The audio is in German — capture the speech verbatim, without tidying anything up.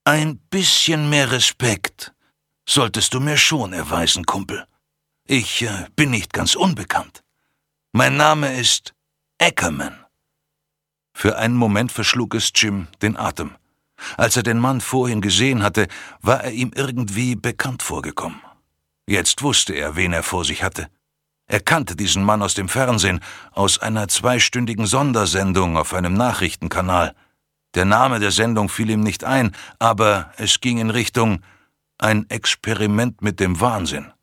Ein bisschen mehr Respekt solltest du mir schon erweisen, Kumpel. Ich äh, bin nicht ganz unbekannt. Mein Name ist Ackerman.« Für einen Moment verschlug es Jim den Atem. Als er den Mann vorhin gesehen hatte, war er ihm irgendwie bekannt vorgekommen. Jetzt wusste er, wen er vor sich hatte. Er kannte diesen Mann aus dem Fernsehen, aus einer zweistündigen Sondersendung auf einem Nachrichtenkanal. Der Name der Sendung fiel ihm nicht ein, aber es ging in Richtung »Ein Experiment mit dem Wahnsinn«.